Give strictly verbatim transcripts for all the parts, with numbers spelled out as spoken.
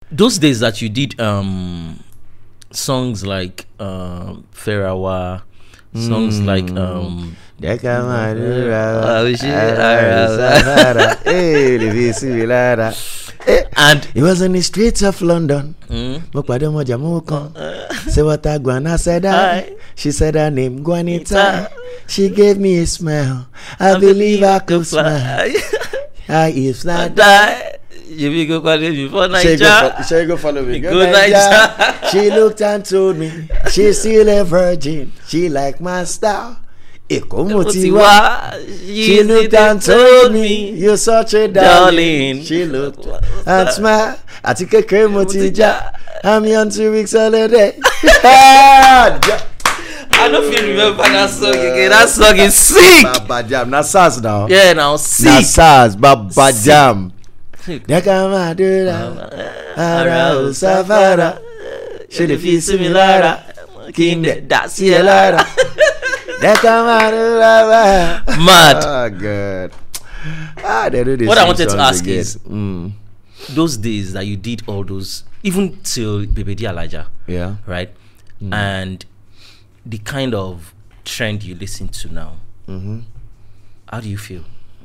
those days that you did um songs like um Ferawa, songs mm. like um and it was in the streets of London. Say what I Gwana said I. She said her name Juanita. She gave me a smile. I, I believe I could smile. I if not die. You will go follow me before Nigeria. Shall you go follow me? Go Nigeria. She looked and told me she's still a virgin. She liked my style. She looked and told me you're such a darling. She looked and smiled. I think a cream I'm on two weeks holiday. I don't feel remember that song again. That song is sick. Baba Jam. Now SARS now. Yeah, now sick. Now SARS. Baba Jam. Dekama dura. Ara usafara. She the feel similar. Kinde that's Lara. Dekama dura. Mad. Oh God. Ah, they do this. What I wanted to ask again. is, mm. those days that you did all those, even till Baby D Elijah. Yeah. Right. Mm. And the kind of trend you listen to now, mm-hmm. how do you feel,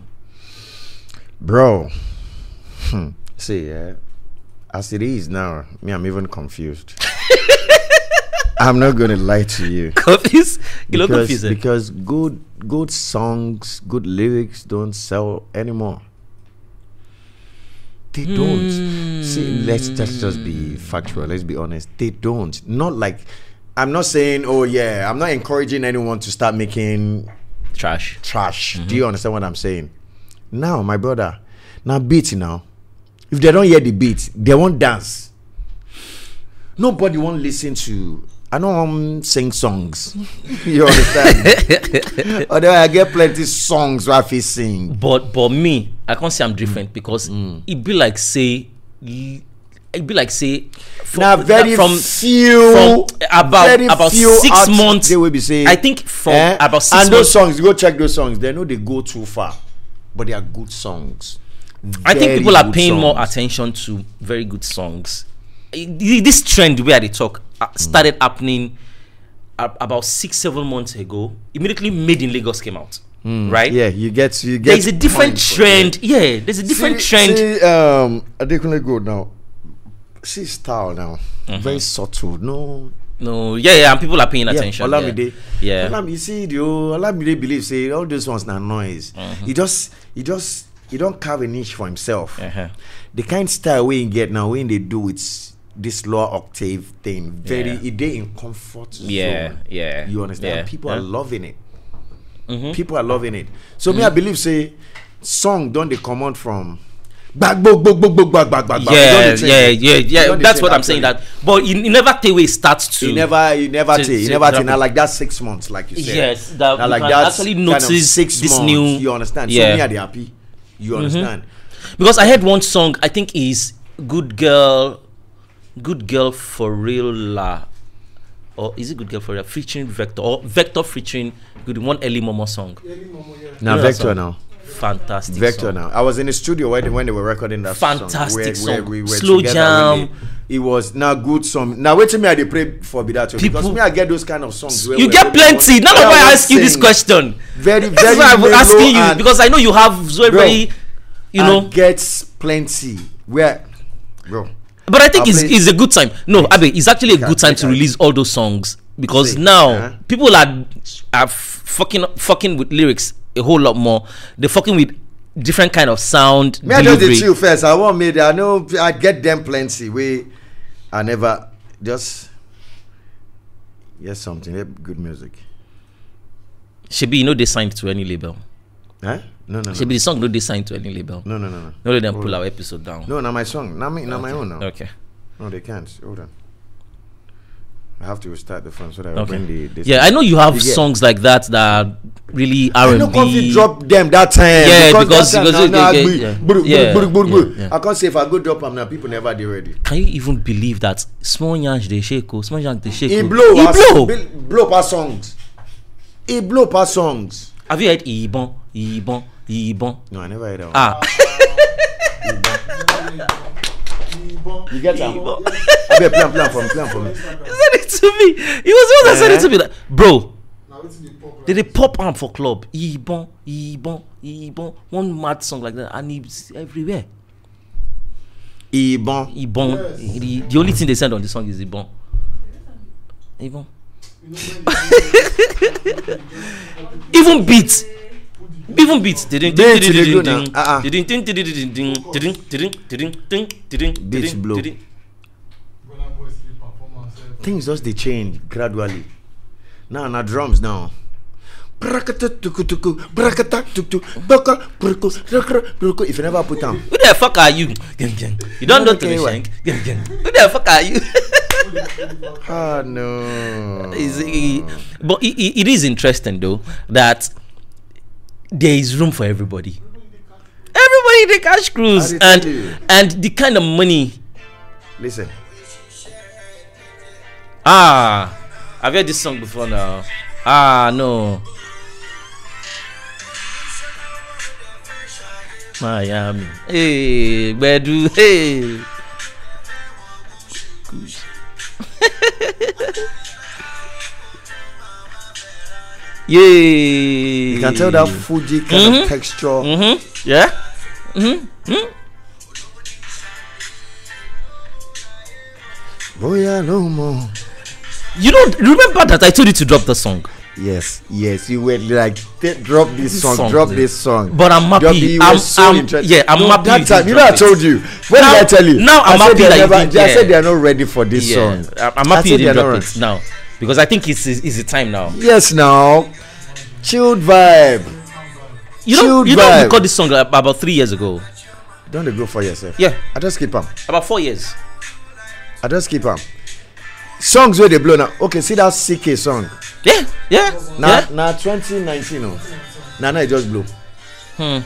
bro? Hmm. See, uh, as it is now, me, I'm even confused. I'm not gonna lie to you. Confused? You look because, confused. Because good, good songs, good lyrics don't sell anymore. They mm. don't. See, let's just just be factual. Let's be honest. They don't. Not like. I'm not saying, oh yeah, I'm not encouraging anyone to start making trash. Trash. Mm-hmm. Do you understand what I'm saying? Now, my brother, now beat now. If they don't hear the beat, they won't dance. Nobody won't listen to. I know I'm sing songs. You understand? Although I get plenty songs where I feel sing. But but me, I can't say I'm different mm. because mm. it be like say. It'd be like say from, now very from few from about very about few six months they will be saying, I think from eh? about six and months, those songs, go check those songs, they know they go too far, but they are good songs. I very think people are paying songs. more attention to very good songs. This trend where they talk started mm. happening about six seven months ago. Immediately Made in Lagos came out. Mm. Right? Yeah, you get you get there's a different trend. Yeah, there's a different see, trend. See, um Adekunle Gold now. See style now, mm-hmm. very subtle. No, no, yeah, yeah, and people are paying attention. Yeah, Olamide, yeah. Olamide, you see, the Olamide believe say all those ones now noise. Mm-hmm. He just, he just, he don't carve a niche for himself. Uh-huh. The kind of style we get now when they do it's this lower octave thing, very, yeah. it they in comfort zone. Yeah, yeah. You understand? Yeah. People yeah. are loving it. Mm-hmm. People are loving it. So mm-hmm. me, I believe say, song don't they come out from. Back, back, back, back, back, back, back, yeah, yeah, yeah, yeah. That's what I'm saying. That, but you never take away starts to. You never, you never take, you never take. Now like that six months, like you said. Yes, that now, like that actually notice kind of six this months, new. You understand? Yeah. So me, are they happy? You understand? Mm-hmm. Because I heard one song. I think is "Good Girl," "Good Girl for Real" La, or is it "Good Girl for Real" featuring Vector or Vector featuring good one Ellie Momo song. Ellie Momo, yeah. Now Vector now. Fantastic Vector song. now. I was in the studio when they, when they were recording that fantastic song. Where, song. where we were Slow jam. They, it was now good song. Now wait till me I dey pray for be that because me I get those kind of songs. Where you get plenty. None of why I ask you this question. Very very. That's why I'm asking you because I know you have so very, you know. I get plenty. Where, bro. But I think it's, it's a good time. No, Abe, it's actually a good time to release all those songs because now uh-huh. people are are fucking fucking with lyrics a whole lot more. They're fucking with different kind of sound. Me, I just did chill first. I want me. I know I get them plenty. We, I never just yes something good music. Shebi, you know they signed to any label. Huh? No, no, no. Shebi, the song no they signed to any label. No, no, no, no. No, let them pull our episode down. No, not my song. Not me. Not okay. my own. No. Okay. No, they can't. Hold on. I have to restart the phone so that okay. when the, the yeah, I know you have songs like that that are really R and B. I know Comfy drop them that time. Yeah, because, because, because, now, because now, yeah, buru, yeah, buru, buru, buru, yeah, yeah. I can't say if I go drop them now, people never they ready. Can you even believe that small yansh they shake, small yansh they shake? He blow, he blow, he blow past songs. He blow past songs. Have you heard Ibon, Ibon, Ibon? No, I never heard that one. Ah. You get him? I better plan, plan for me, plan for me. He said it to me. He was the one that said it to me. Like, bro, did they pop am for club? Ibon, Ibon, Ibon. One mad song like that, and it's everywhere. Ibon. Ibon. Yes. The, the only thing they said on the song is Ibon. Ibon. Even beats. Even beats. They didn't. They didn't. Uh-uh. They didn't. They didn't. They didn't. They didn't. Beats blow. Things just they change gradually. Now, now drums now. If you never put them, who the fuck are you? You don't know to be shank. Who the fuck are you? Ah no. But it, it, it is interesting though that there is room for everybody. Everybody they cash cruise and and the kind of money. Listen. Ah, I've heard this song before now. Ah no. Miami. Hey, Bedu. Hey. Yay. You can tell that Fuji kind mm-hmm. of texture. Mm-hmm. Yeah. Mm-hmm. Mm-hmm. Oh yeah, no more. You don't remember that I told you to drop the song? Yes, yes, you were like, drop this song, song drop this song. But I'm happy. I'm, so I'm yeah, I'm no, happy. That time, you know, I told you. When now, did I tell you? Now I'm I happy. That never, you did, I yeah. said they are not ready for this yeah. song. I'm happy you didn't drop it now because I think it's it's the time now. Yes, now, chilled vibe. You know, you know, we recorded this song like about three years ago. Don't they go for yourself? Yeah, I just keep them. About four years. I just keep them. Songs where they blow now. Okay, see that C K song. Yeah, yeah. Now, yeah. now twenty nineteen, no. Now, now it just blow. Hmm.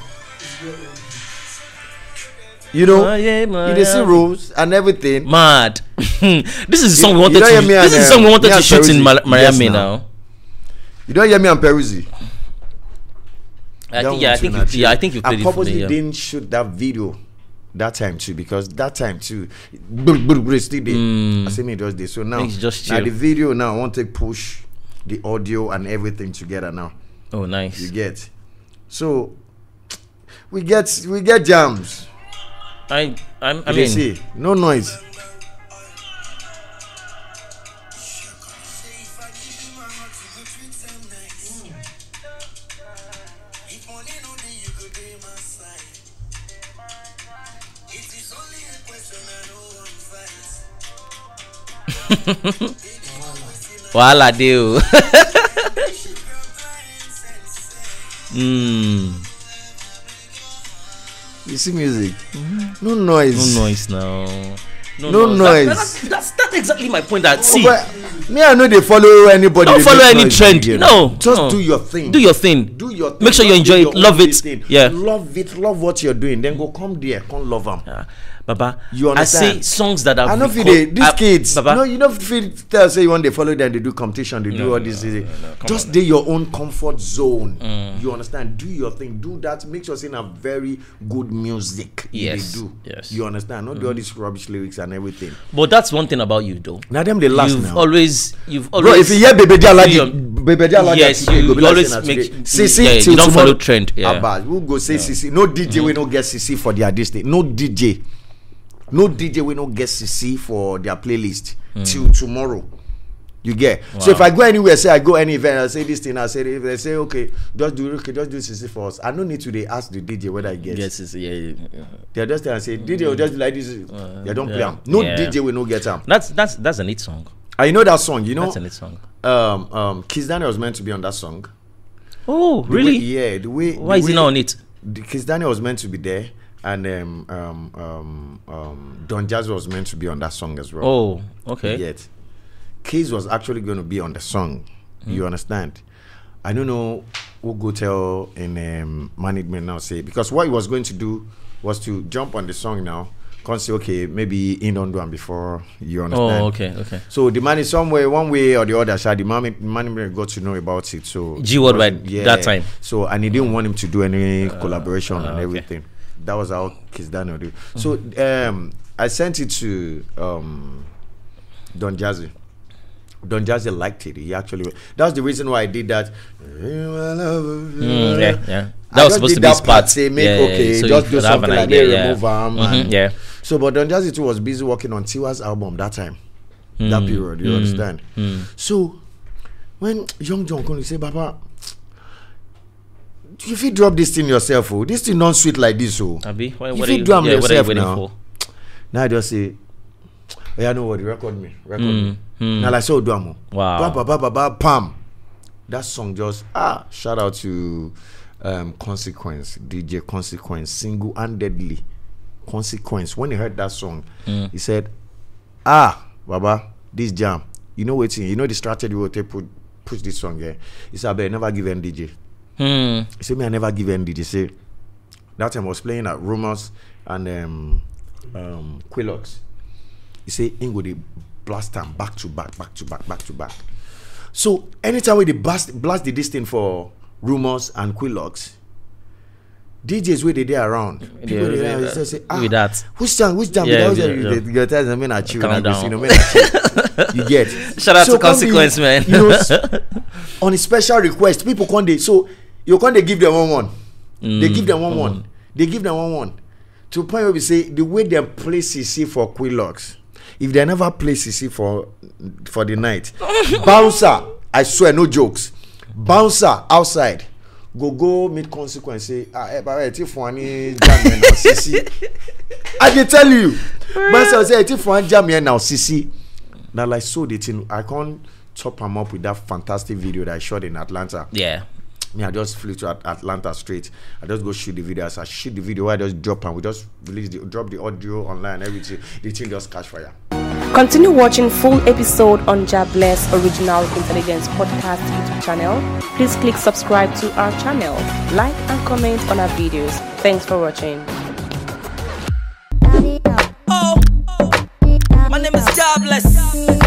You know, oh, yeah, you they see rules and everything. Mad. This is the song you, we wanted to. This is the song we wanted to shoot in Miami yes, now. now. You don't hear me on Peruzzi. I think, yeah, I think, you, yeah, I think you played I purposely it for me, yeah. didn't shoot that video that time too because that time too, still there. Mm. I see me just this. So now, just now the video now I want to push the audio and everything together now. Oh, nice. You get. So we get we get jams. I I'm, I you mean, see, no noise. Wala deal. mm. You see music? Mm-hmm. No noise. No noise now. No, no noise. That, that's, that's that's exactly my point. That see, oh, me I know they follow anybody. Don't follow any trend. You know, just no. do your thing. Do your thing. Do your thing. Make sure you enjoy it. Love it. Thing. Yeah. Love it. Love what you're doing. Then go come there. Come love them. Yeah. Baba, you understand? I say songs that are. I know they, these I, kids. Baba, no, you know feel tell say when they follow them, they do competition, they no, do all this. No, no, no, just do your own comfort zone. Mm. You understand? Do your thing. Do that. Make sure you have very good music. Yes. They do. Yes. You understand? Not mm. do all these rubbish lyrics and everything. But that's one thing about you, though. Now them they last you've now. Always, you've always. Bro, if you hear Baby Dia like it, Baby Dia like yes, that, you, go you always make. C C yeah, till you don't tomorrow. follow trend. Yeah. Abba, we'll go say C C. No D J mm-hmm. we no get C C for their this thing. No D J. No D J will not get C C for their playlist mm. till tomorrow. You get. Wow. So if I go anywhere, say I go any event, I say this thing, I say if they say okay, just do okay, just do C C for us. I don't need to they ask the D J whether I get yes, C C. Yeah, yeah, yeah. They just and say D J will just like this. Uh, they don't yeah. play them. No yeah. D J will not get them. That's that's that's a neat song. I know that song. You know that's a neat song. Um, um, Kiss Daniel was meant to be on that song. Oh, the really? Way, yeah. The way. Why the is way, he not on it? The Kiss Daniel was meant to be there. And um, um, um, um, Don Jazzy was meant to be on that song as well. Oh, okay. Yet, Keys was actually going to be on the song. Mm. You understand? I don't know who go tell in um, management now say because what he was going to do was to jump on the song now. Can't say okay, maybe in don't do one before you understand. Oh, okay, okay. So the man is somewhere, one way or the other. So the man, management got to know about it. So G Worldwide yeah. that time. So and he didn't want him to do any uh, collaboration uh, and everything. Okay. that was how Kiss Daniel did. So um, I sent it to um, Don Jazzy. Don Jazzy liked it. He actually, that's the reason why I did that. Mm, yeah, yeah. That I was supposed to be part. Say, make yeah, okay, yeah. So just do something like that. Yeah. Remove arm. Mm-hmm, yeah. So, but Don Jazzy too was busy working on Tiwa's album that time, mm, that period. You mm, understand? Mm. So, when Young John come, he say, "Papa, if you drop this thing yourself, oh, this thing not sweet like this, oh. Abi, what, if what you, you drum yeah, yourself what now, for? Now I just say, oh, yeah, no worry, record me, record Mm, me. mm. Now like so drum, Wow. ba ba ba ba ba pam. That song just ah, shout out to um, Consequence, D J Consequence, single-handedly. Consequence. When he heard that song, Mm. he said, "Ah, Baba, this jam. You know what? You know the strategy we take put push this song here." He said, "I better never give N D J." Mm. He said, "Me, I never give N D J." Say that time I was playing at Rumors and um, um, Quillox. He said, "Ingo they blast them back to back, back to back, back to back." So anytime we they blast blast the this thing for Rumors and Quillox, D Js where they there around, people Yeah, they yeah, there, they say, "Ah, with that. which time, which time?" Yeah, Because yeah, you yeah. the the guys, I mean, I chill, Calm and down. you know, man, I chill. You get. Shout out So to come Consequence, be, man. You know, s- on a special request, people come they so you can't they give them one one. Mm, They give them one mm. one. They give them one one. To the point where we say the way they play C C for Quillox, if they never play C C for for the night, bouncer, I swear, no jokes. Bouncer outside, go go meet Consequence. Say, ah, eh, but if one jam now C C, I can tell you. Bouncer say, if one jam here now C C. Now like so the thing, I can't top him up with that fantastic video that I shot in Atlanta. Yeah. Me, I just flew to At- Atlanta straight. I just go shoot the video. As I shoot the video, I just drop and we just release the drop the audio online. Everything, the thing just catch fire. Continue watching full episode on Jabless Original Intelligence Podcast YouTube channel. Please click subscribe to our channel, like and comment on our videos. Thanks for watching.